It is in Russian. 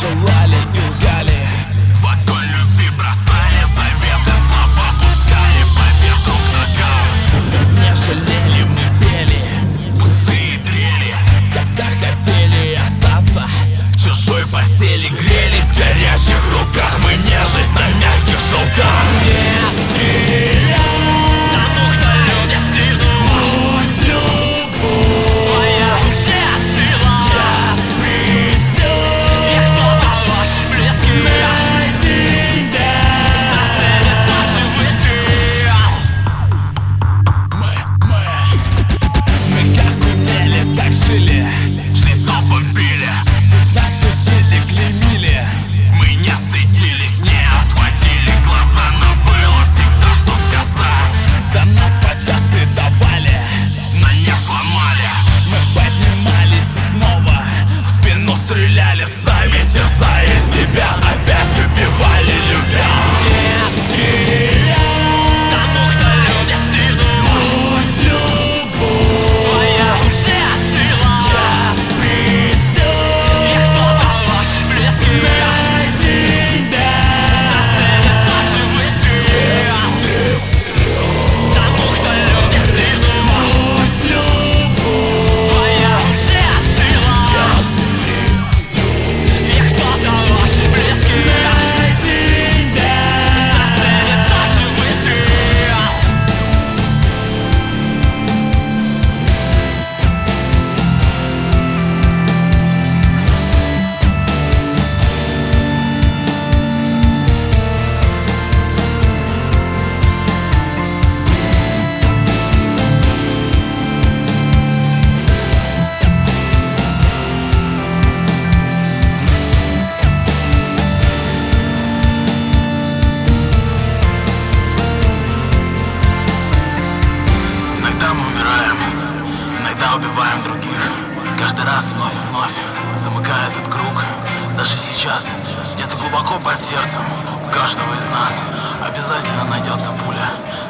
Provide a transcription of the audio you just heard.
желали и лгали. В огонь любви бросали заветы, слова пускали по ветру к ногам. Слов не жалели, мы пели Пустые трели, когда хотели остаться. в чужой постели грелись, в горячих руках мы нежесть на мягких шелках. Не стреляй, Тому, кто любит слишком, пусть любовь твоя уже остыла. час придет, И кто-то ваш близкий на тебя. нацелит наши выстрелы. Мы как умели, так жили. Жизнь бомбили, Пусть нас судили, клеймили. мы не стыдились, не отводили глаза. Нам было всегда что сказать, Да нас подчас предавали. но не сломали. Мы поднимались и снова В спину стреляли, сами терзая себя, опять убивали, любя. не стреляй. Тому, кто любит слишком, Пусть любовь твоя уже остыла. час придет, И кто-то ваш близкий на тебя. нацелит наши выстрелы. Тому, кто любит слишком, Пусть любовь твоя уже остыла. И кто-то ваш близкий на тебя. нацелит наши выстрелы. Иногда мы умираем, иногда убиваем других. Каждый раз вновь и вновь замыкая этот круг. Даже сейчас, где-то глубоко под сердцем у каждого из нас обязательно найдется пуля,